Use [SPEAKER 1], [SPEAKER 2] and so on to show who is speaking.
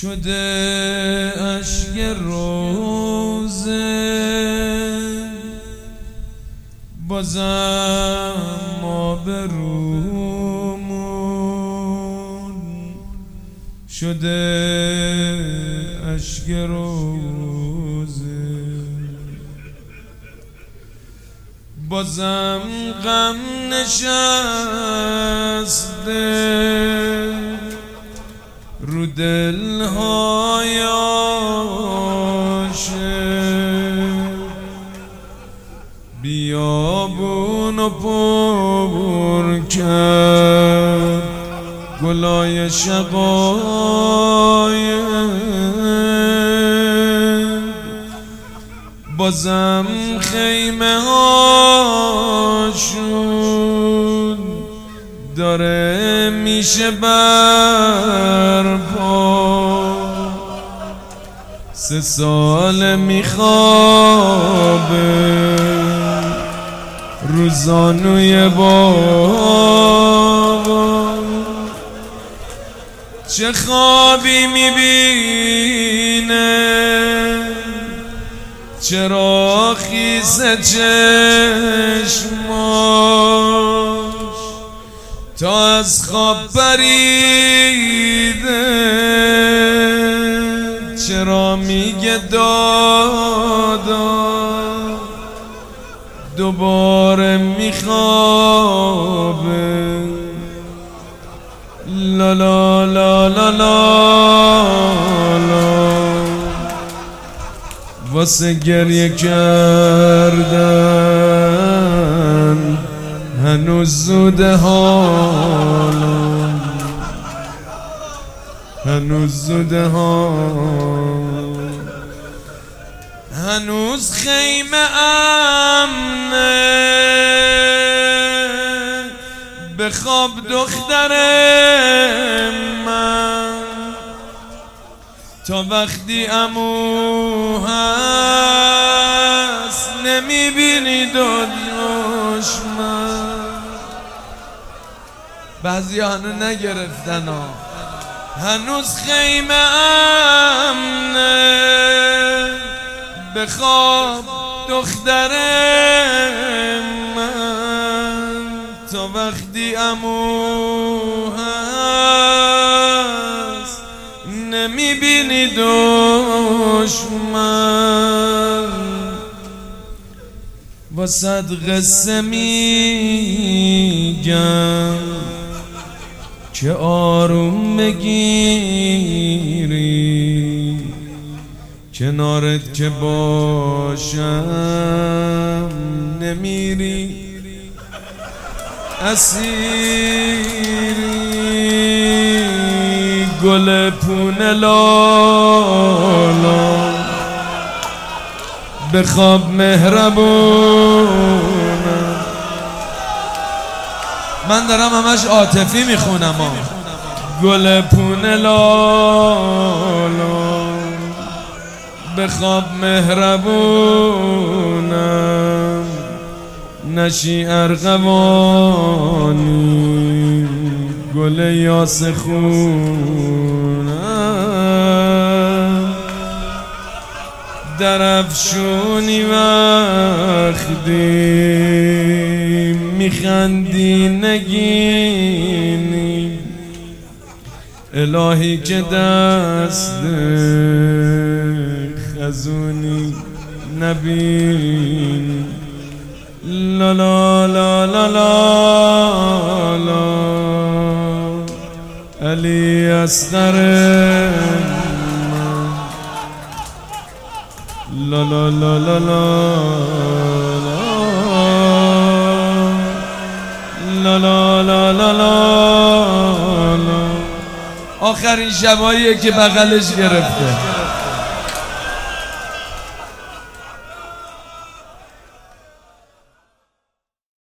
[SPEAKER 1] شده اشک روزه بازم ما به رومون شده اشک روزه بازم غم نشسته رو دلهای عاشق بیابونو پر کرد گلای شقایق بازم خیمه هاشون داره میشه برپا 3 سال میخوابه روزانوی بابا چه خوابی میبینه چرا خیسه چشماش تا از خواب پریده چرا میگه دادا دوباره میخوابه لا لا لا لا لا واسه گریه کردن هنوز زوده حالا هنوز زوده حالا هنوز خیمه امنه بخواب دختر من تا وقتی عمو هست نمیبینی دنیاش من بعضی هنو نگرفتن ها هنوز خیمه امنه بخواب دختر من تا وقتی عمو هست نمیبینی دشمن واسد قصه میگم که آروم بگیری کنارت که باشم نمیری اسیری گل پونه لالا بخواب مهربونم من دارم همش عاطفی میخونم گل پونه لالا بخواب مهربونم نشی ارغوانی گل یاس خونم درفشونی وقتی میخندی نگینی الهی که دست خزونی نبینی لا لا لا لا لا لا علی اصغر لا لا لا لا لا لا لا لا لا آخرین شباییه که بغلش گرفته